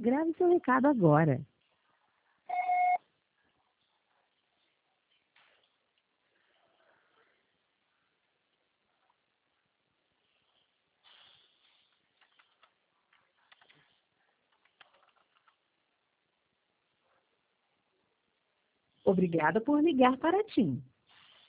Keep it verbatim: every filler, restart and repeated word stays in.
Grave seu recado agora. Obrigada por ligar para a TIM.